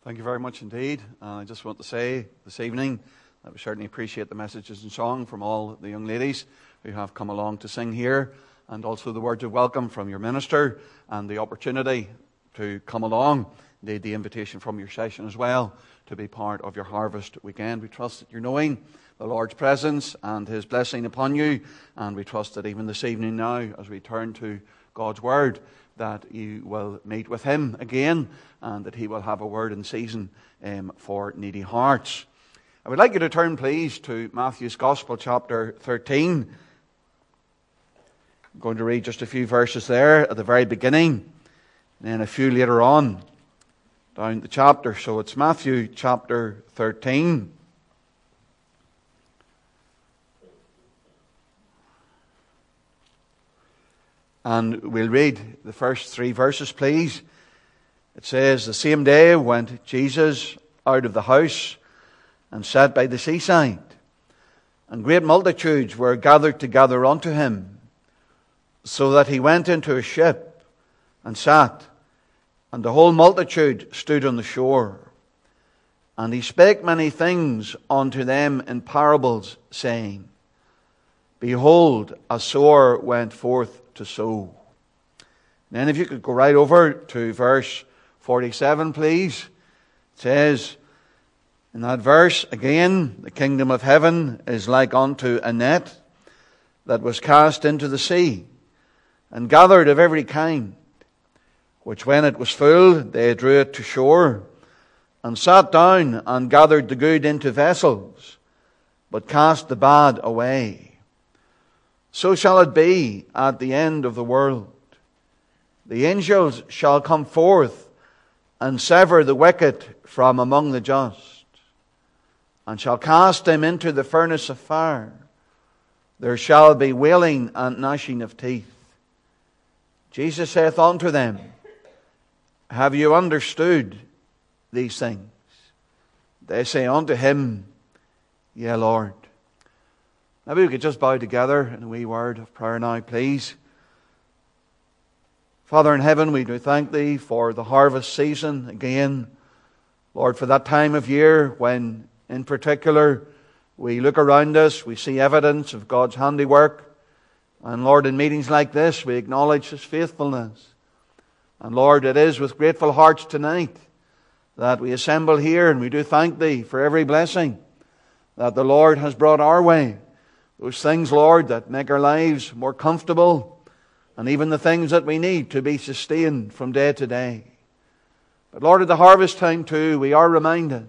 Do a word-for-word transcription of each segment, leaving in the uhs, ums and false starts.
Thank you very much indeed. Uh, I just want to say this evening that we certainly appreciate the messages and song from all the young ladies who have come along to sing here, and also the words of welcome from your minister and the opportunity to come along, indeed the invitation from your session as well, to be part of your harvest weekend. We trust that you're knowing the Lord's presence and His blessing upon you, and we trust that even this evening now, as we turn to God's Word, that you will meet with Him again, and that He will have a word in season um, for needy hearts. I would like you to turn, please, to Matthew's Gospel, chapter thirteen. I'm going to read just a few verses there at the very beginning, and then a few later on down the chapter. So it's Matthew chapter thirteen. And we'll read the first three verses, please. It says, "The same day went Jesus out of the house and sat by the seaside. And great multitudes were gathered together unto him, so that he went into a ship and sat, and the whole multitude stood on the shore. And he spake many things unto them in parables, saying, Behold, a sower went forth to sow." And then if you could go right over to verse forty-seven, please. It says, in that verse, again, "The kingdom of heaven is like unto a net that was cast into the sea, and gathered of every kind, which when it was full, they drew it to shore, and sat down and gathered the good into vessels, but cast the bad away. So shall it be at the end of the world. The angels shall come forth and sever the wicked from among the just, and shall cast them into the furnace of fire. There shall be wailing and gnashing of teeth. Jesus saith unto them, Have you understood these things? They say unto him, Yea, Lord." Maybe we could just bow together in a wee word of prayer now, please. Father in heaven, we do thank Thee for the harvest season again. Lord, for that time of year when, in particular, we look around us, we see evidence of God's handiwork. And Lord, in meetings like this, we acknowledge His faithfulness. And Lord, it is with grateful hearts tonight that we assemble here, and we do thank Thee for every blessing that the Lord has brought our way. Those things, Lord, that make our lives more comfortable, and even the things that we need to be sustained from day to day. But Lord, at the harvest time too, we are reminded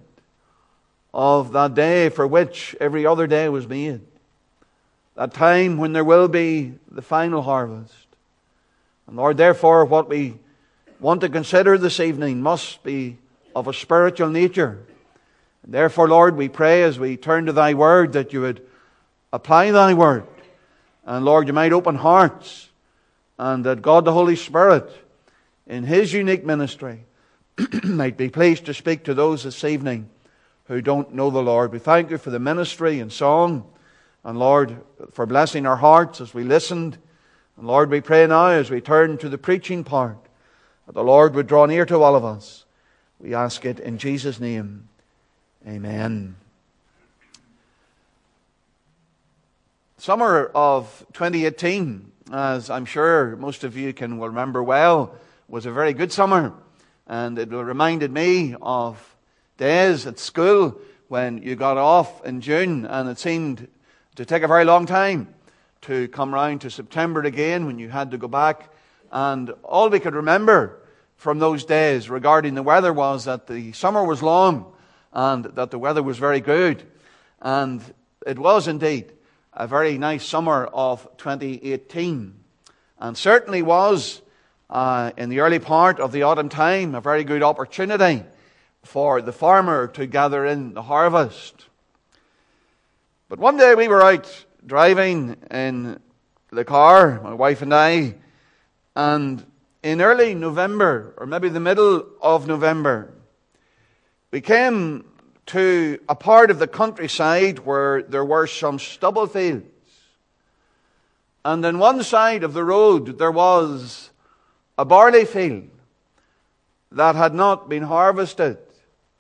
of that day for which every other day was made. That time when there will be the final harvest. And Lord, therefore, what we want to consider this evening must be of a spiritual nature. And therefore, Lord, we pray as we turn to Thy Word that You would apply Thy Word. And Lord, You might open hearts, and that God the Holy Spirit, in His unique ministry, might be pleased to speak to those this evening who don't know the Lord. We thank You for the ministry and song, and Lord, for blessing our hearts as we listened. And Lord, we pray now as we turn to the preaching part, that the Lord would draw near to all of us. We ask it in Jesus' name. Amen. Summer of twenty eighteen, as I'm sure most of you can remember well, was a very good summer. And it reminded me of days at school when you got off in June, and it seemed to take a very long time to come round to September again when you had to go back. And all we could remember from those days regarding the weather was that the summer was long and that the weather was very good. And it was indeed a very nice summer of twenty eighteen. And certainly was, uh, in the early part of the autumn time, a very good opportunity for the farmer to gather in the harvest. But one day we were out driving in the car, my wife and I, and in early November, or maybe the middle of November, we came to a part of the countryside where there were some stubble fields. And on one side of the road there was a barley field that had not been harvested.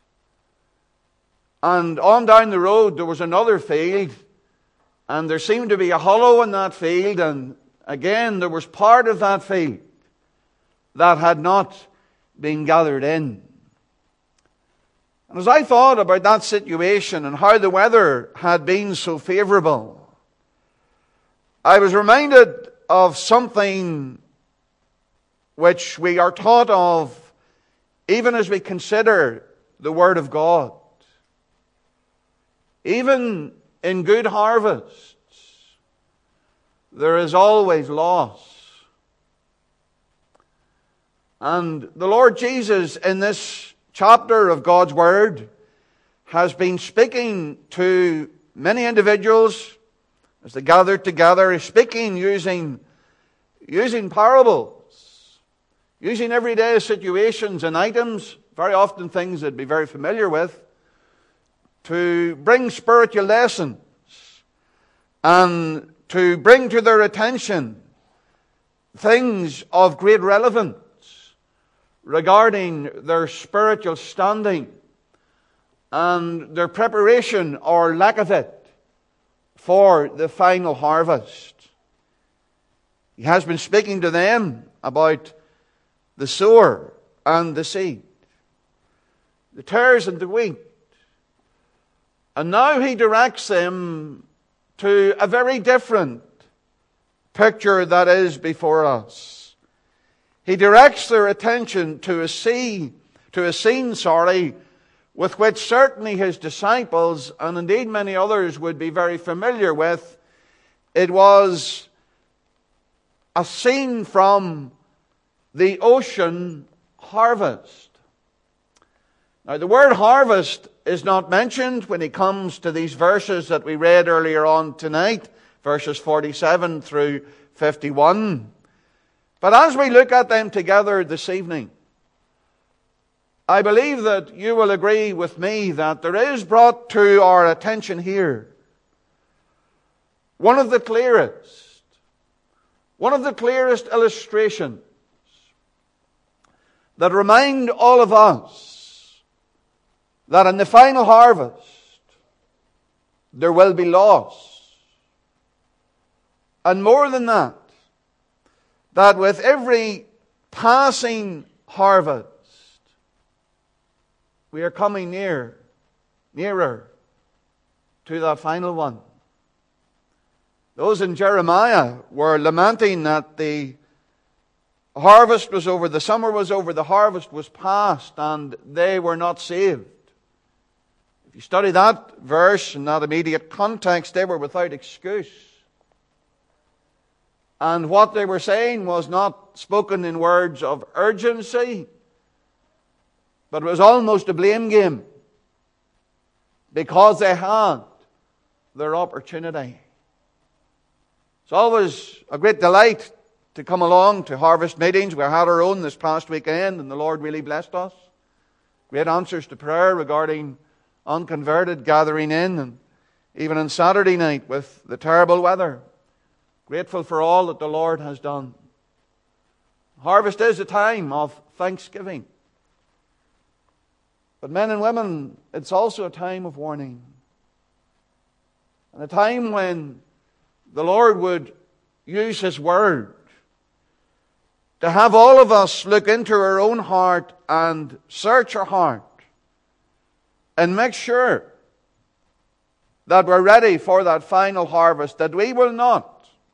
And on down the road there was another field, and there seemed to be a hollow in that field, and again there was part of that field that had not been gathered in. And as I thought about that situation and how the weather had been so favorable, I was reminded of something which we are taught of even as we consider the Word of God. Even in good harvests, there is always loss. And the Lord Jesus, in this chapter of God's Word, has been speaking to many individuals as they gathered together. He's speaking using, using parables, using everyday situations and items, very often things they'd be very familiar with, to bring spiritual lessons and to bring to their attention things of great relevance regarding their spiritual standing and their preparation or lack of it for the final harvest. He has been speaking to them about the sower and the seed, the tares and the wheat. And now he directs them to a very different picture that is before us. He directs their attention to a sea, to a scene, sorry, with which certainly his disciples, and indeed many others, would be very familiar with. It was a scene from the ocean harvest. Now, the word harvest is not mentioned when he comes to these verses that we read earlier on tonight, verses forty-seven through fifty-one. But as we look at them together this evening, I believe that you will agree with me that there is brought to our attention here one of the clearest, one of the clearest illustrations that remind all of us that in the final harvest there will be loss. And more than that, that with every passing harvest, we are coming near, nearer to that final one. Those in Jeremiah were lamenting that the harvest was over, the summer was over, the harvest was past, and they were not saved. If you study that verse in that immediate context, they were without excuse. And what they were saying was not spoken in words of urgency, but it was almost a blame game, because they had their opportunity. It's always a great delight to come along to harvest meetings. We had our own this past weekend, and the Lord really blessed us. Great answers to prayer regarding unconverted gathering in, and even on Saturday night with the terrible weather. Grateful for all that the Lord has done. Harvest is a time of thanksgiving. But men and women, it's also a time of warning. And a time when the Lord would use His Word to have all of us look into our own heart and search our heart and make sure that we're ready for that final harvest, that we will not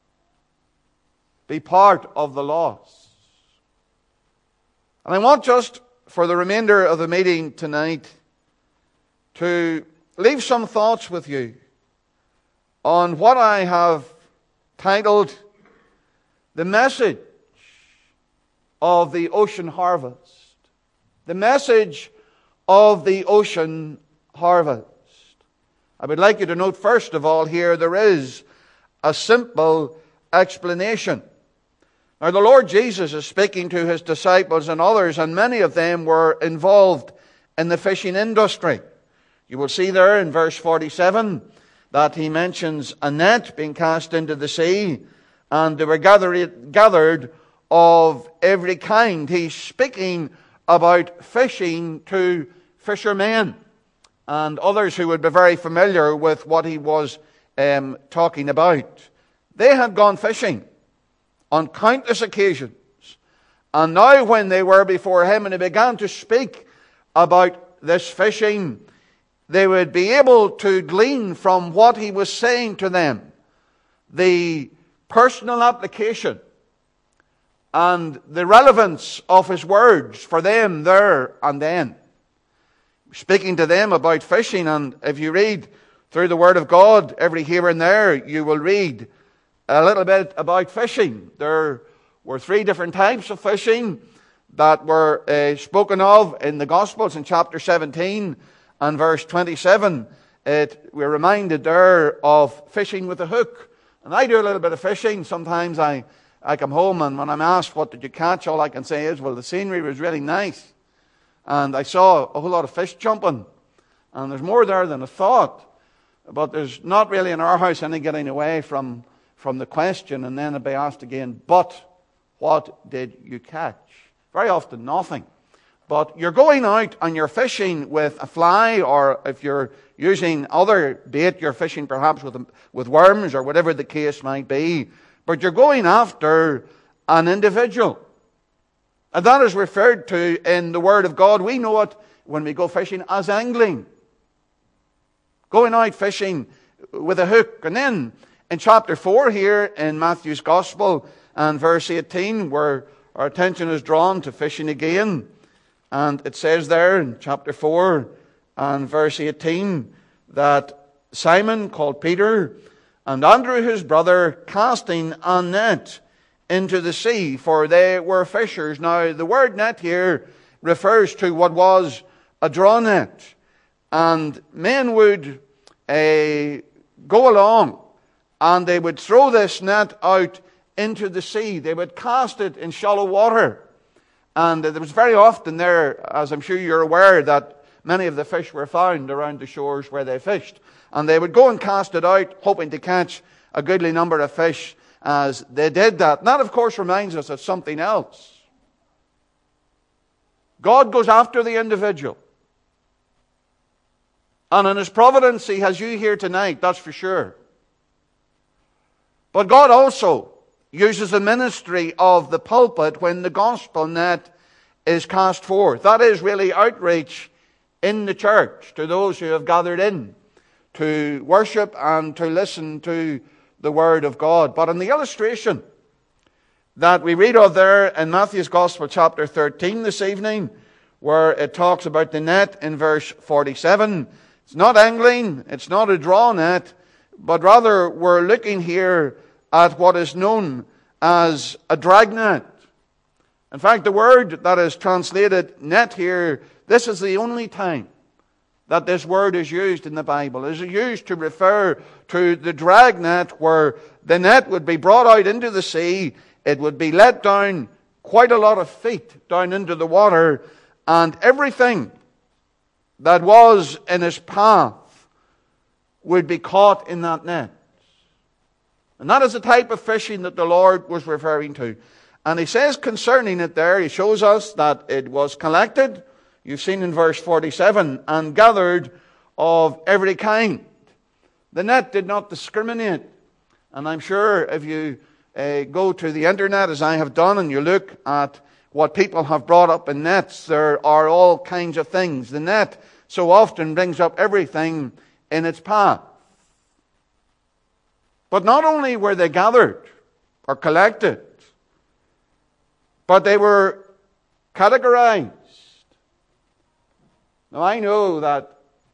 be part of the loss. And I want just for the remainder of the meeting tonight to leave some thoughts with you on what I have titled The Message of the Ocean Harvest. The Message of the Ocean Harvest. I would like you to note first of all here there is a simple explanation. Now, the Lord Jesus is speaking to His disciples and others, and many of them were involved in the fishing industry. You will see there in verse forty-seven that He mentions a net being cast into the sea, and they were gathered, gathered of every kind. He's speaking about fishing to fishermen. and others who would be very familiar with what he was um, talking about. They had gone fishing on countless occasions. And now when they were before him and he began to speak about this fishing, they would be able to glean from what he was saying to them the personal application and the relevance of his words for them there and then. Speaking to them about fishing, and if you read through the Word of God, every here and there, you will read a little bit about fishing. There were three different types of fishing that were uh, spoken of in the Gospels in chapter seventeen and verse twenty-seven. It, we're reminded there of fishing with a hook. And I do a little bit of fishing. Sometimes I, I come home and when I'm asked, what did you catch? All I can say is, well, the scenery was really nice. And I saw a whole lot of fish jumping. And there's more there than I thought. But there's not really in our house any getting away from, from the question. And then I'd be asked again, but what did you catch? Very often nothing. But you're going out and you're fishing with a fly, or if you're using other bait, you're fishing perhaps with, with worms or whatever the case might be. But you're going after an individual. And that is referred to in the Word of God. We know it when we go fishing as angling. Going out fishing with a hook. And then in chapter four here in Matthew's Gospel and verse eighteen, where our attention is drawn to fishing again. And it says there in chapter four and verse eighteen that Simon, called Peter, and Andrew his brother, casting a net into the sea, for they were fishers. Now, the word net here refers to what was a draw net. And men would uh, go along and they would throw this net out into the sea. They would cast it in shallow water. And there was very often there, as I'm sure you're aware, that many of the fish were found around the shores where they fished. And they would go and cast it out, hoping to catch a goodly number of fish as they did that. And that, of course, reminds us of something else. God goes after the individual. And in His providence, He has you here tonight, that's for sure. But God also uses the ministry of the pulpit when the gospel net is cast forth. That is really outreach in the church to those who have gathered in to worship and to listen to the Word of God. But in the illustration that we read of there in Matthew's Gospel chapter thirteen this evening, where it talks about the net in verse forty-seven, it's not angling, it's not a draw net, but rather we're looking here at what is known as a dragnet. In fact, the word that is translated net here, this is the only time that this word is used in the Bible. It is used to refer to the dragnet, where the net would be brought out into the sea. It would be let down quite a lot of feet down into the water, and everything that was in its path would be caught in that net. And that is the type of fishing that the Lord was referring to. And He says concerning it there, He shows us that it was collected, you've seen in verse forty-seven, and gathered of every kind. The net did not discriminate. And I'm sure if you uh, go to the internet, as I have done, and you look at what people have brought up in nets, there are all kinds of things. The net so often brings up everything in its path. But not only were they gathered or collected, but they were categorized. Now, I know that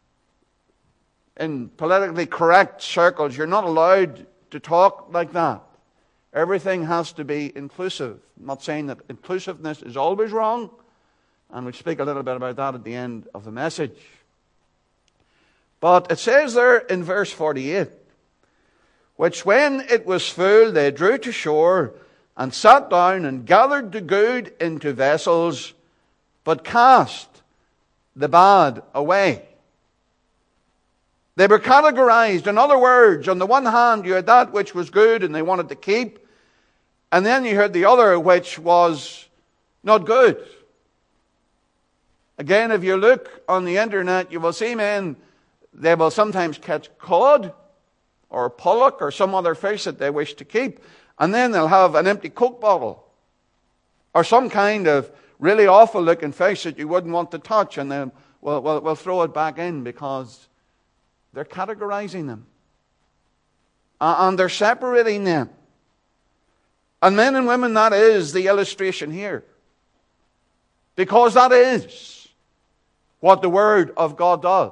in politically correct circles, you're not allowed to talk like that. Everything has to be inclusive. I'm not saying that inclusiveness is always wrong, and we'll speak a little bit about that at the end of the message. But it says there in verse forty-eight, which when it was full, they drew to shore and sat down and gathered the good into vessels, but cast the bad away. They were categorized. In other words, on the one hand, you had that which was good and they wanted to keep, and then you had the other which was not good. Again, if you look on the internet, you will see men they will sometimes catch cod or pollock or some other fish that they wish to keep. And then they'll have an empty Coke bottle or some kind of really awful looking fish that you wouldn't want to touch. And then we'll, we'll, we'll throw it back in because they're categorizing them. Uh, and they're separating them. And men and women, that is the illustration here. Because that is what the Word of God does.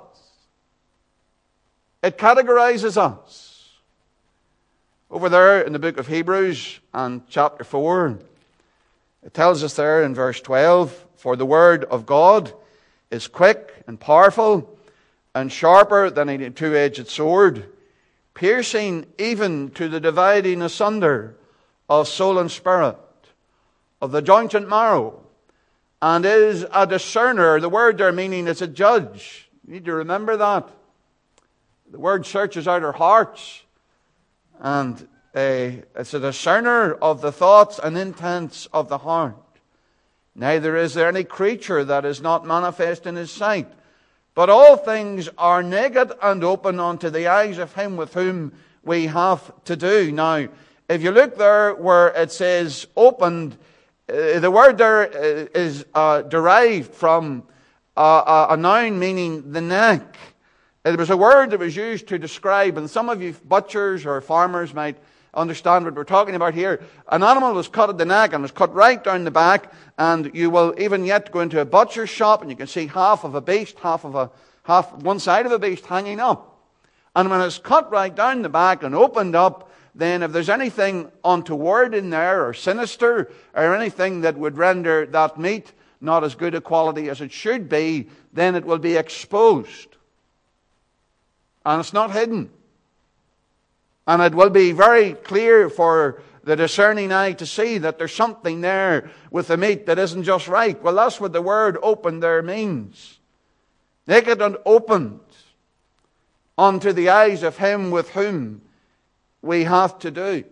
It categorizes us. Over there in the book of Hebrews and chapter four, it tells us there in verse twelve, for the Word of God is quick and powerful and sharper than a two-edged sword, piercing even to the dividing asunder of soul and spirit, of the joint and marrow, and is a discerner. The word there meaning is a judge. You need to remember that. The word searches out our hearts, and uh, it's a discerner of the thoughts and intents of the heart. Neither is there any creature that is not manifest in his sight, but all things are naked and open unto the eyes of him with whom we have to do. Now, if you look there where it says opened, uh, the word there is uh, derived from uh, a noun meaning the neck. It was a word that was used to describe, and some of you butchers or farmers might understand what we're talking about here. An animal was cut at the neck and was cut right down the back, and you will even yet go into a butcher's shop and you can see half of a beast, half of a half one side of a beast hanging up. And when it's cut right down the back and opened up, then if there's anything untoward in there or sinister or anything that would render that meat not as good a quality as it should be, then it will be exposed. And it's not hidden. And it will be very clear for the discerning eye to see that there's something there with the meat that isn't just right. Well, that's what the word open there means. Naked and opened unto the eyes of him with whom we have to do.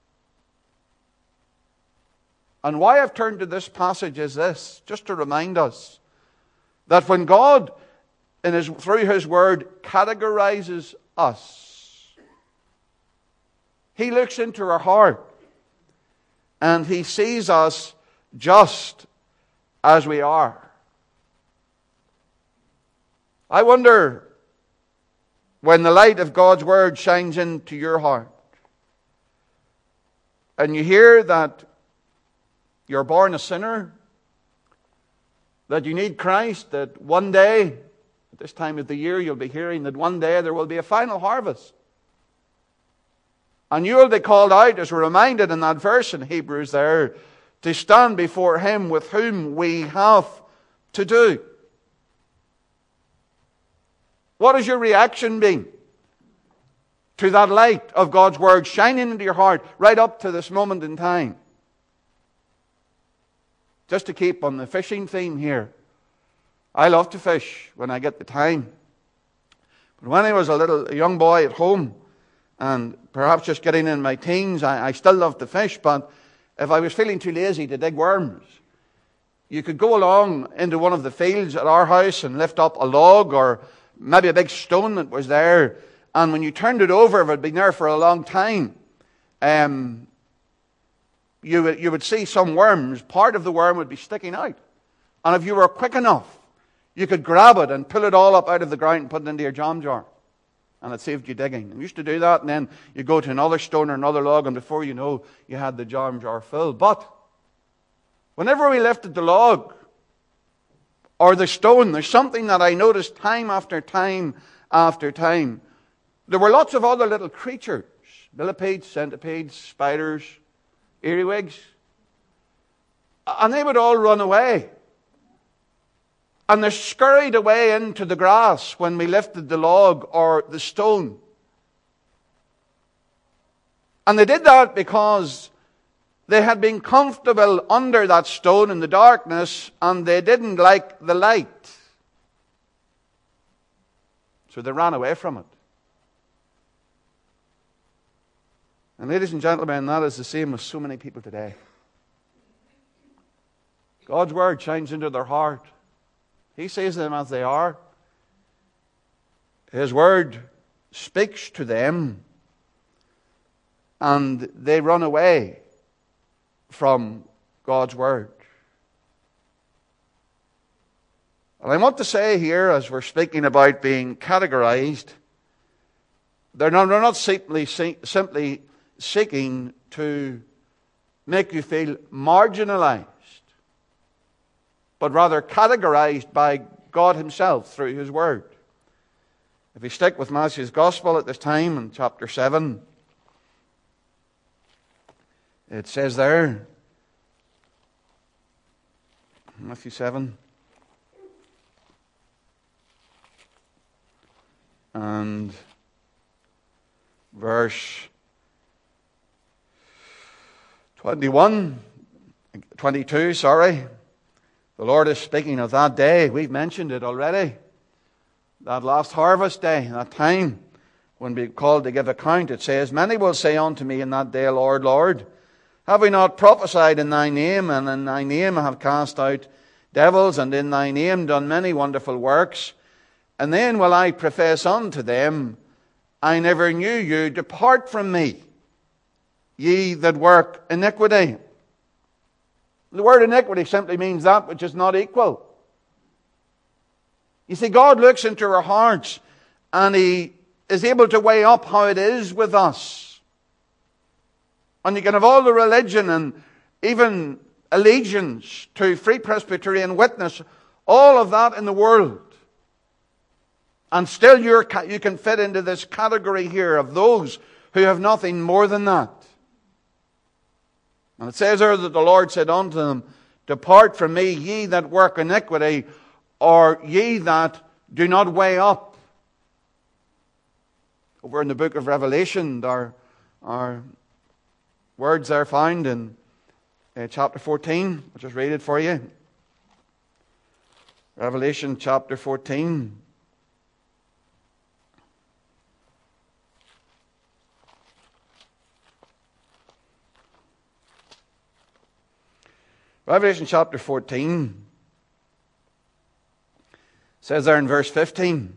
And why I've turned to this passage is this, just to remind us that when God, in his, through His Word, categorizes us, He looks into our heart and He sees us just as we are. I wonder, when the light of God's Word shines into your heart, and you hear that you're born a sinner, that you need Christ, that one day, at this time of the year, you'll be hearing that one day there will be a final harvest. And you will be called out, as we're reminded in that verse in Hebrews there, to stand before Him with whom we have to do. What has your reaction been to that light of God's Word shining into your heart right up to this moment in time? Just to keep on the fishing theme here, I love to fish when I get the time. But when I was a little a young boy at home, and perhaps just getting in my teens, I, I still loved to fish, but if I was feeling too lazy to dig worms, you could go along into one of the fields at our house and lift up a log or maybe a big stone that was there, and when you turned it over, if it had been there for a long time, um, you would, you would see some worms, part of the worm would be sticking out. And if you were quick enough, you could grab it and pull it all up out of the ground and put it into your jam jar. And it saved you digging. And you used to do that, and then you go to another stone or another log, and before you know, you had the jam jar full. But whenever we lifted the log or the stone, there's something that I noticed time after time after time. There were lots of other little creatures, millipedes, centipedes, spiders, earwigs, and they would all run away. And they scurried away into the grass when we lifted the log or the stone. And they did that because they had been comfortable under that stone in the darkness, and they didn't like the light. So they ran away from it. And ladies and gentlemen, that is the same with so many people today. God's Word shines into their heart. He sees them as they are. His word speaks to them, and they run away from God's word. And I want to say here, as we're speaking about being categorized, they're not, they're not simply, simply seeking to make you feel marginalized, but rather categorized by God Himself through His word. If you stick with Matthew's Gospel at this time in chapter seven, it says there, Matthew seven, and verse twenty-one, twenty-two, sorry. The Lord is speaking of that day. We've mentioned it already. That last harvest day, that time when we called to give account. It says, "Many will say unto me in that day, Lord, Lord, have we not prophesied in thy name, and in thy name have cast out devils, and in thy name done many wonderful works? And then will I profess unto them, I never knew you. Depart from me, ye that work iniquity." The word iniquity simply means that which is not equal. You see, God looks into our hearts, and He is able to weigh up how it is with us. And you can have all the religion and even allegiance to Free Presbyterian Witness, all of that in the world. And still you're, you can fit into this category here of those who have nothing more than that. And it says there that the Lord said unto them, "Depart from me, ye that work iniquity," or ye that do not weigh up. Over in the book of Revelation, our, our words are found in uh, chapter fourteen. I'll just read it for you. Revelation chapter fourteen. Revelation chapter fourteen says there in verse fifteen,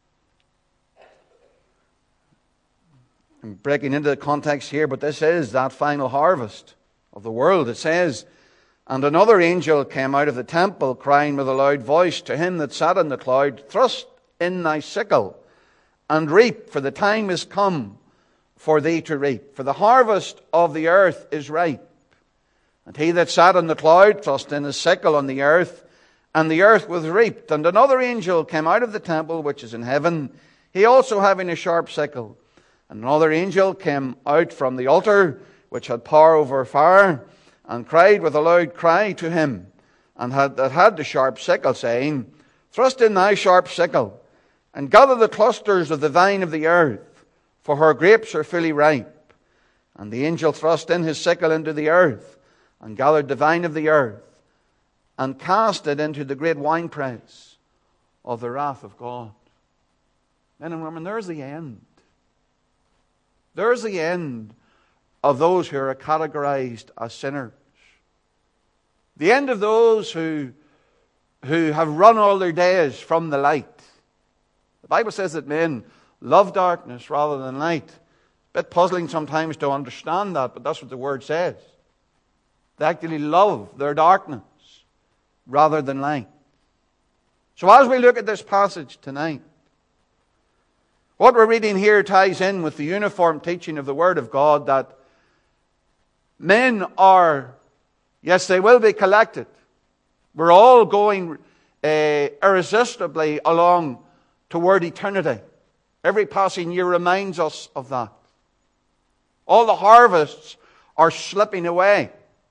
I'm breaking into the context here, but this is that final harvest of the world. It says, "And another angel came out of the temple, crying with a loud voice to him that sat on the cloud, Thrust in thy sickle, and reap, for the time is come for thee to reap. For the harvest of the earth is ripe. And he that sat on the cloud thrust in his sickle on the earth, and the earth was reaped. And another angel came out of the temple which is in heaven, he also having a sharp sickle. And another angel came out from the altar which had power over fire, and cried with a loud cry to him, and had, that had the sharp sickle, saying, Thrust in thy sharp sickle, and gather the clusters of the vine of the earth, for her grapes are fully ripe. And the angel thrust in his sickle into the earth, and gathered the vine of the earth, and cast it into the great winepress of the wrath of God. Men and women, there's the end. There's the end of those who are categorized as sinners. The end of those who, who have run all their days from the light. The Bible says that men love darkness rather than light. A bit puzzling sometimes to understand that, but that's what the Word says. They actually love their darkness rather than light. So as we look at this passage tonight, what we're reading here ties in with the uniform teaching of the Word of God that men are, yes, they will be collected. We're all going uh, irresistibly along toward eternity. Every passing year reminds us of that. All the harvests are slipping away.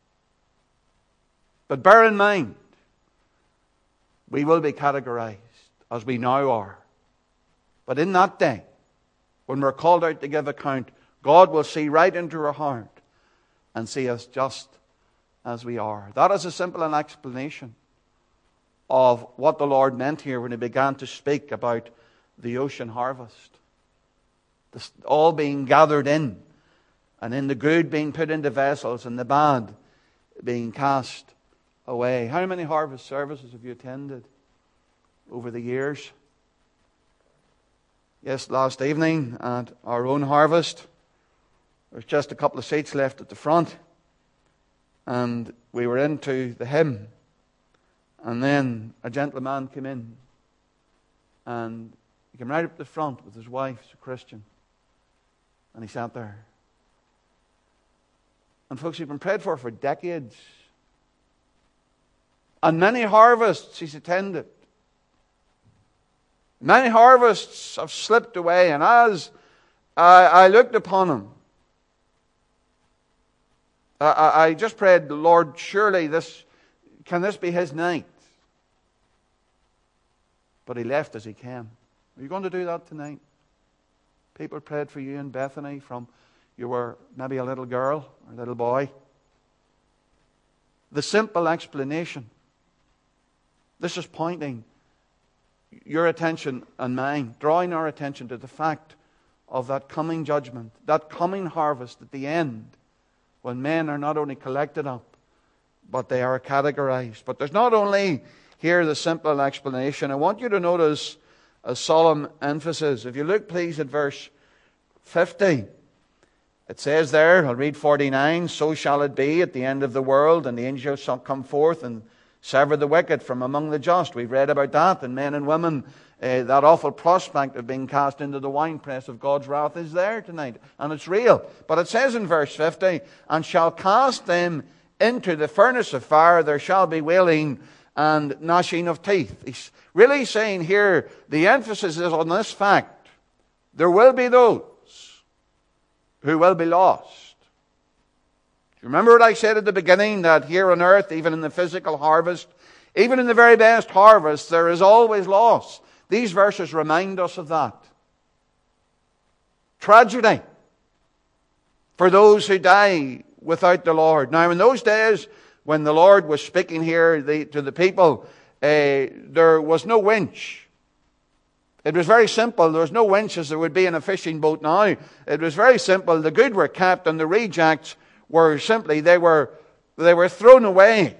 But bear in mind, we will be categorized as we now are. But in that day, when we're called out to give account, God will see right into our heart and see us just as we are. That is a simple an explanation of what the Lord meant here when He began to speak about the ocean harvest. This all being gathered in, and in the good being put into vessels, and the bad being cast away. How many harvest services have you attended over the years? Yes, last evening at our own harvest, there's just a couple of seats left at the front, and we were into the hymn, and then a gentleman came in, and he came right up to the front with his wife, who's a Christian, and he sat there. And folks, he's been prayed for for decades, and many harvests he's attended. Many harvests have slipped away, and as I, I looked upon him, I, I just prayed, Lord, surely this, can this be his night? But he left as he came. Are you going to do that tonight? People prayed for you in Bethany from you were maybe a little girl or a little boy. The simple explanation. This is pointing your attention and mine, drawing our attention to the fact of that coming judgment, that coming harvest at the end, when men are not only collected up, but they are categorized. But there's not only here the simple explanation. I want you to notice a solemn emphasis. If you look, please, at verse fifty, it says there, I'll read forty-nine, so shall it be at the end of the world, and the angels shall come forth and sever the wicked from among the just. We've read about that, and men and women, uh, that awful prospect of being cast into the winepress of God's wrath is there tonight, and it's real. But it says in verse fifty, and shall cast them into the furnace of fire, there shall be wailing and gnashing of teeth. He's really saying here, the emphasis is on this fact. There will be those who will be lost. Remember what I said at the beginning, that here on earth, even in the physical harvest, even in the very best harvest, there is always loss. These verses remind us of that. Tragedy for those who die without the Lord. Now, in those days, when the Lord was speaking here the, to the people, uh, there was no winch. It was very simple. There was no winch as there would be in a fishing boat now. It was very simple. The good were kept, and the rejects were simply, they were, they were thrown away.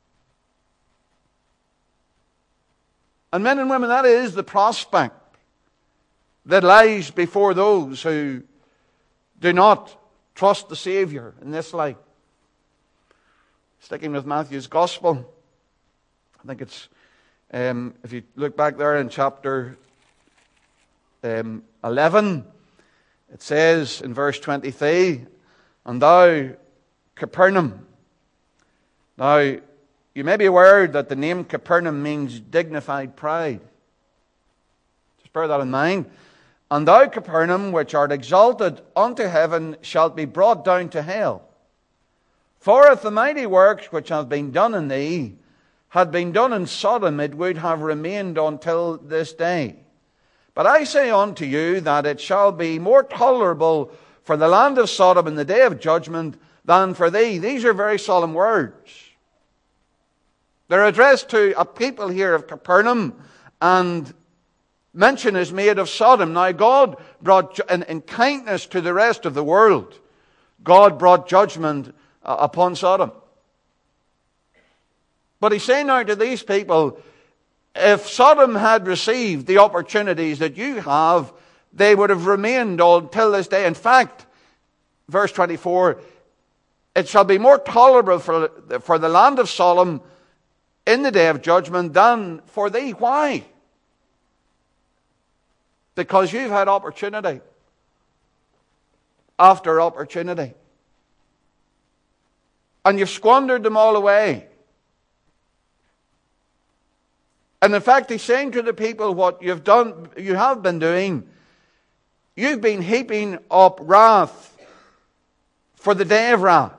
And men and women, that is the prospect that lies before those who do not trust the Savior in this life. Sticking with Matthew's Gospel, I think it's, um, if you look back there in chapter um, eleven, it says in verse twenty-three, and thou, Capernaum. Now, you may be aware that the name Capernaum means dignified pride. Just bear that in mind. And thou, Capernaum, which art exalted unto heaven, shalt be brought down to hell. For if the mighty works which have been done in thee had been done in Sodom, it would have remained until this day. But I say unto you that it shall be more tolerable for the land of Sodom in the day of judgment than for thee. These are very solemn words. They're addressed to a people here of Capernaum, and mention is made of Sodom. Now, God brought, in, in kindness to the rest of the world, God brought judgment uh, upon Sodom. But he's saying now to these people, if Sodom had received the opportunities that you have, they would have remained until this day. In fact, verse twenty-four, it shall be more tolerable for, for the land of Sodom in the day of judgment than for thee. Why? Because you've had opportunity after opportunity, and you've squandered them all away. And in fact, he's saying to the people, what you've done, you have been doing, you've been heaping up wrath for the day of wrath.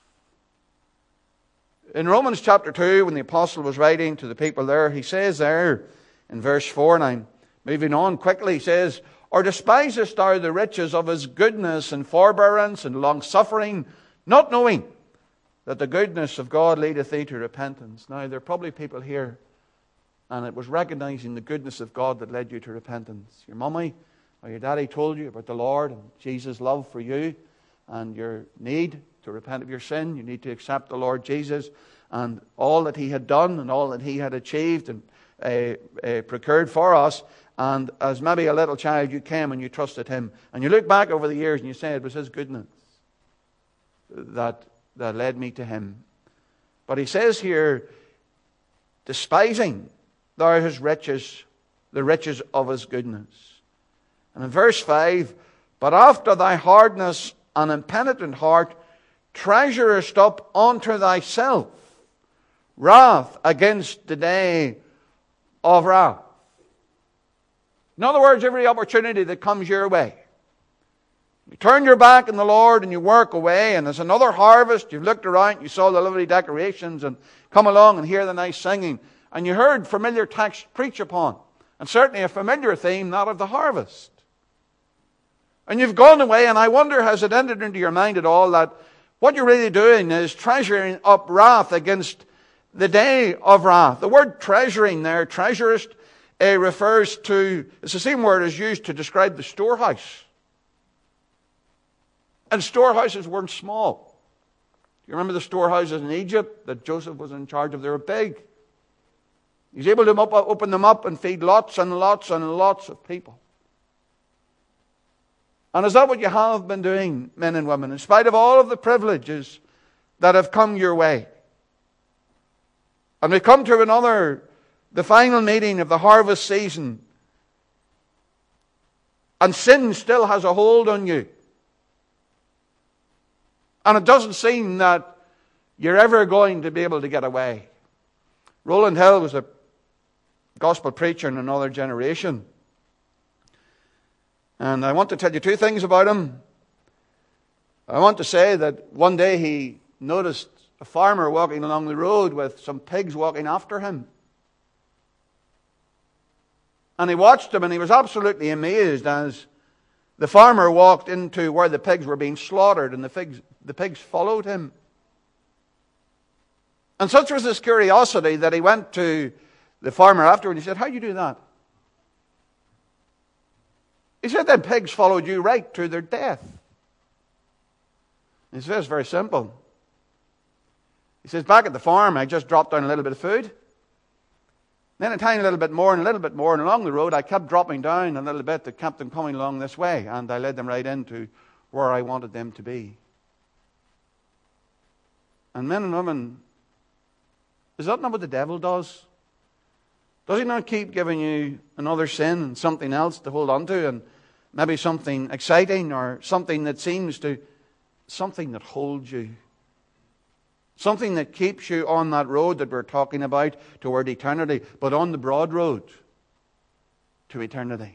In Romans chapter two, when the apostle was writing to the people there, he says there in verse four, and I'm moving on quickly, he says, or despisest thou the riches of his goodness and forbearance and long-suffering, not knowing that the goodness of God leadeth thee to repentance. Now, there are probably people here, and it was recognizing the goodness of God that led you to repentance. Your mummy or your daddy told you about the Lord and Jesus' love for you and your need to repent of your sin. You need to accept the Lord Jesus and all that he had done and all that he had achieved. And uh, uh, procured for us. And as maybe a little child, you came and you trusted him. And you look back over the years and you say, it was his goodness that, that led me to him. But he says here, despising thou his riches, the riches of his goodness. And in verse five, but after thy hardness and impenitent heart, treasurest up unto thyself wrath against the day of wrath. In other words, every opportunity that comes your way, you turn your back on the Lord and you work away, and there's another harvest. You've looked around, you saw the lovely decorations, and come along and hear the nice singing, and you heard familiar text preach upon, and certainly a familiar theme, that of the harvest. And you've gone away, and I wonder, has it entered into your mind at all that what you're really doing is treasuring up wrath against the day of wrath? The word treasuring there, treasurest, uh, refers to, it's the same word as used to describe the storehouse. And storehouses weren't small. You remember the storehouses in Egypt that Joseph was in charge of? They were big. He was able to open them up and feed lots and lots and lots of people. And is that what you have been doing, men and women, in spite of all of the privileges that have come your way? And we come to another, the final meeting of the harvest season, and sin still has a hold on you. And it doesn't seem that you're ever going to be able to get away. Roland Hill was a gospel preacher in another generation. And I want to tell you two things about him. I want to say that one day he noticed a farmer walking along the road with some pigs walking after him. And he watched him and he was absolutely amazed as the farmer walked into where the pigs were being slaughtered, and the pigs, the pigs followed him. And such was his curiosity that he went to the farmer afterward and he said, "How do you do that?" He said, "The pigs followed you right to their death." He says, "It's very simple." He says, "Back at the farm, I just dropped down a little bit of food. Then a tiny little bit more and a little bit more. And along the road, I kept dropping down a little bit that kept them coming along this way. And I led them right into where I wanted them to be." And men and women, is that not what the devil does? Does he not keep giving you another sin and something else to hold on to, and maybe something exciting or something that seems to, something that holds you? Something that keeps you on that road that we're talking about toward eternity, but on the broad road to eternity.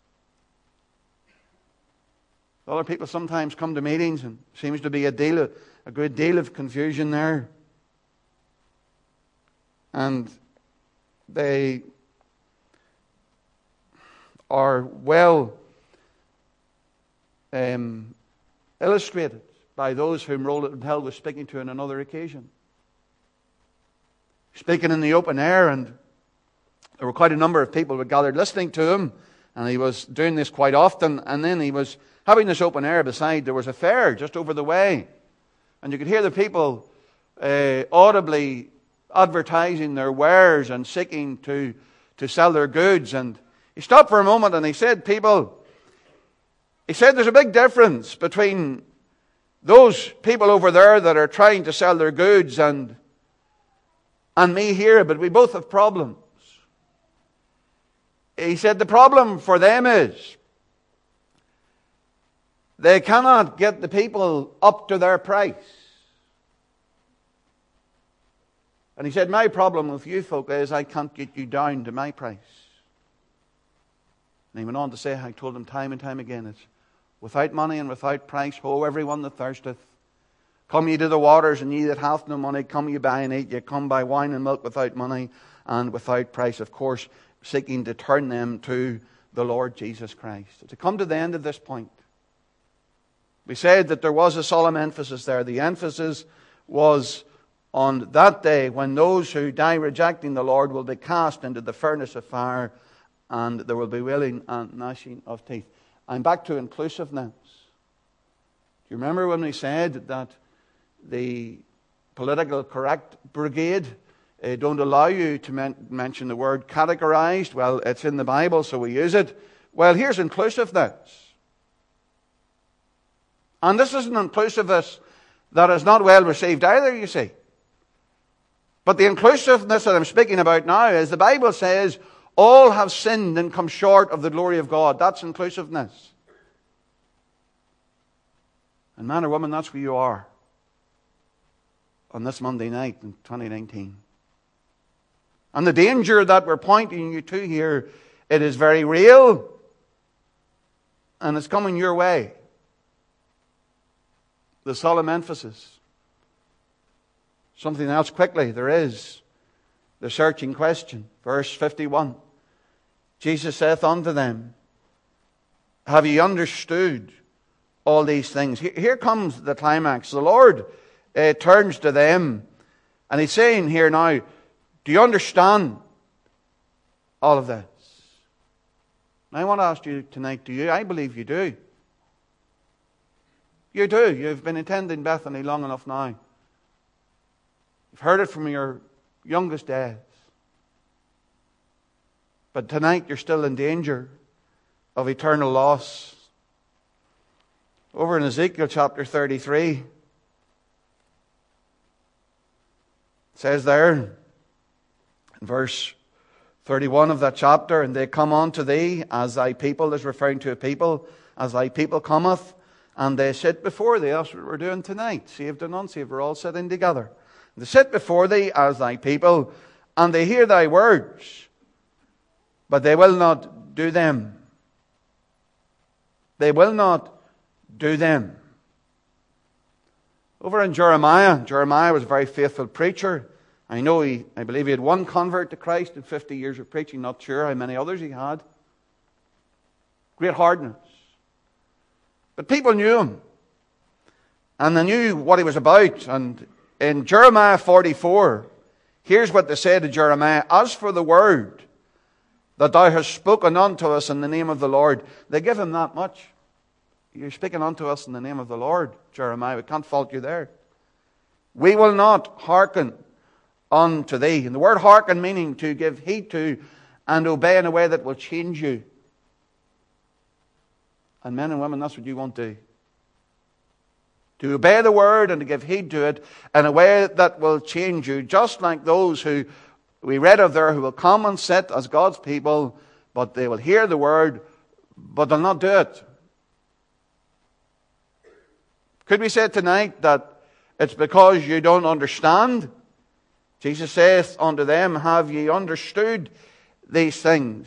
Other people sometimes come to meetings and seems to be a deal of, a good deal of confusion there. And they are well um, illustrated by those whom Roland Hill was speaking to on another occasion. Speaking in the open air, and there were quite a number of people who gathered listening to him, and he was doing this quite often, and then he was having this open air beside, there was a fair just over the way, and you could hear the people uh, audibly advertising their wares and seeking to, to sell their goods. And he stopped for a moment and he said, "People," he said, "there's a big difference between those people over there that are trying to sell their goods and, and me here, but we both have problems." He said the problem for them is they cannot get the people up to their price. And he said, "My problem with you folk is I can't get you down to my price." And he went on to say, I told him time and time again, it's without money and without price, ho, everyone that thirsteth. Come ye to the waters, and ye that hath no money, come ye buy and eat. Ye come buy wine and milk without money and without price. Of course, seeking to turn them to the Lord Jesus Christ. To come to the end of this point, we said that there was a solemn emphasis there. The emphasis was on that day when those who die rejecting the Lord will be cast into the furnace of fire, and there will be wailing and gnashing of teeth. I'm back to inclusiveness. Do you remember when we said that the political correct brigade uh, don't allow you to men- mention the word categorized. Well, it's in the Bible, so we use it. Well, here's inclusiveness. And this is an inclusiveness that is not well received either, you see. But the inclusiveness that I'm speaking about now is the Bible says, all have sinned and come short of the glory of God. That's inclusiveness. And man or woman, that's where you are on this Monday night in twenty nineteen. And the danger that we're pointing you to here, it is very real. And it's coming your way. The solemn emphasis. Something else quickly, there is the searching question. Verse fifty-one. Jesus saith unto them, have ye understood all these things? Here comes the climax. The Lord uh, turns to them and He's saying here now, do you understand all of this? And I want to ask you tonight, do you? I believe you do. You do. You've been attending Bethany long enough now. You've heard it from your youngest days. But tonight you're still in danger of eternal loss. Over in Ezekiel chapter thirty-three, it says there, in verse thirty-one of that chapter, and they come unto thee as thy people, is referring to a people, as thy people cometh, and they sit before thee. That's what we're doing tonight. Saved and unsaved, we're all sitting together. They sit before thee as thy people, and they hear thy words, but they will not do them. They will not do them. Over in Jeremiah, Jeremiah was a very faithful preacher. I know he, I believe he had one convert to Christ in fifty years of preaching. Not sure how many others he had. Great hardness. But people knew him. And they knew what he was about. And in Jeremiah forty-four, here's what they said to Jeremiah. As for the word that thou hast spoken unto us in the name of the Lord. They give him that much. You're speaking unto us in the name of the Lord, Jeremiah. We can't fault you there. We will not hearken unto thee. And the word hearken meaning to give heed to and obey in a way that will change you. And men and women, that's what you won't do. To obey the word and to give heed to it in a way that will change you. Just like those who we read of there who will come and sit as God's people, but they will hear the word, but they'll not do it. Could we say tonight that it's because you don't understand? Jesus saith unto them, have ye understood these things?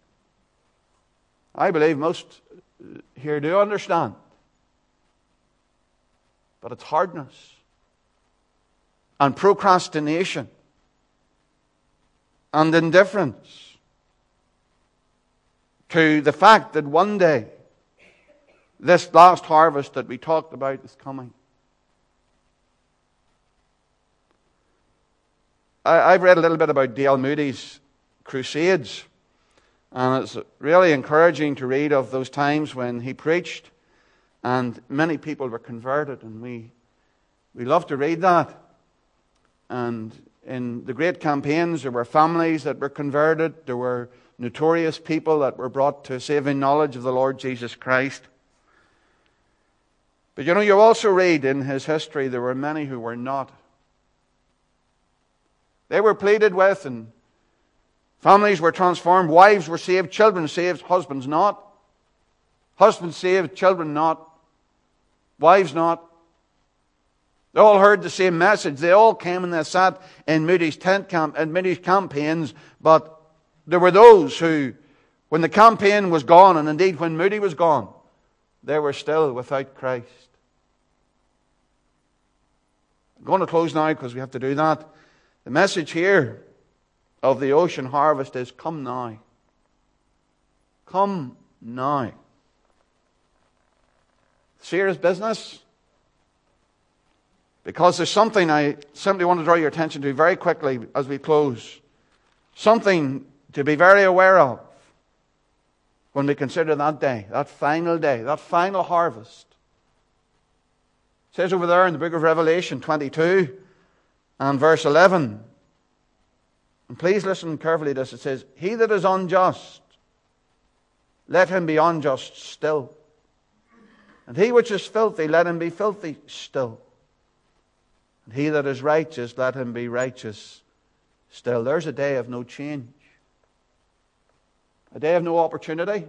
I believe most here do understand. But it's hardness and procrastination and indifference to the fact that one day this last harvest that we talked about is coming. I, I've read a little bit about Dale Moody's crusades, and it's really encouraging to read of those times when he preached and many people were converted, and we we love to read that. And in the great campaigns, there were families that were converted. There were notorious people that were brought to saving knowledge of the Lord Jesus Christ. But you know, you also read in his history there were many who were not. They were pleaded with, and families were transformed. Wives were saved, children saved, husbands not. Husbands saved, children not. Wives not. They all heard the same message. They all came and they sat in Moody's tent camp, in Moody's campaigns. But there were those who, when the campaign was gone, and indeed when Moody was gone, they were still without Christ. I'm going to close now because we have to do that. The message here of the ocean harvest is, come now. Come now. Serious business. Because there's something I simply want to draw your attention to very quickly as we close. Something to be very aware of when we consider that day, that final day, that final harvest. It says over there in the book of Revelation twenty-two and verse eleven, And please listen carefully to this. It says, he that is unjust, let him be unjust still. And he which is filthy, let him be filthy still. And he that is righteous, let him be righteous still. There's a day of no change. A day of no opportunity.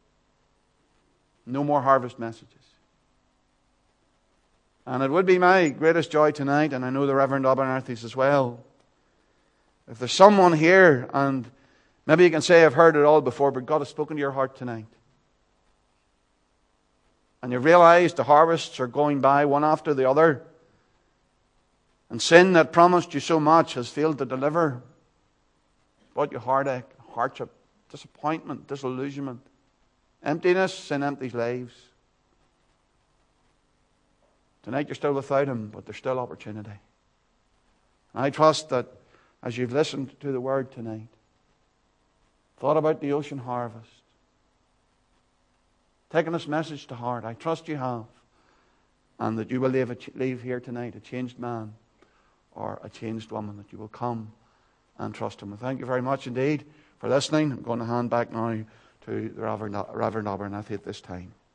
No more harvest messages. And it would be my greatest joy tonight, and I know the Reverend Abernathy's as well, if there's someone here, and maybe you can say, I've heard it all before, but God has spoken to your heart tonight. And you realize the harvests are going by one after the other. And sin that promised you so much has failed to deliver. Brought you heartache, hardship, disappointment, disillusionment, emptiness. Sin empties lives. Tonight you're still without Him, but there's still opportunity. And I trust that as you've listened to the Word tonight, thought about the ocean harvest, taken this message to heart, I trust you have, and that you will leave, a, leave here tonight a changed man or a changed woman, that you will come and trust Him. And thank you very much indeed for listening. I'm going to hand back now to the Reverend, Reverend Abernathy at this time.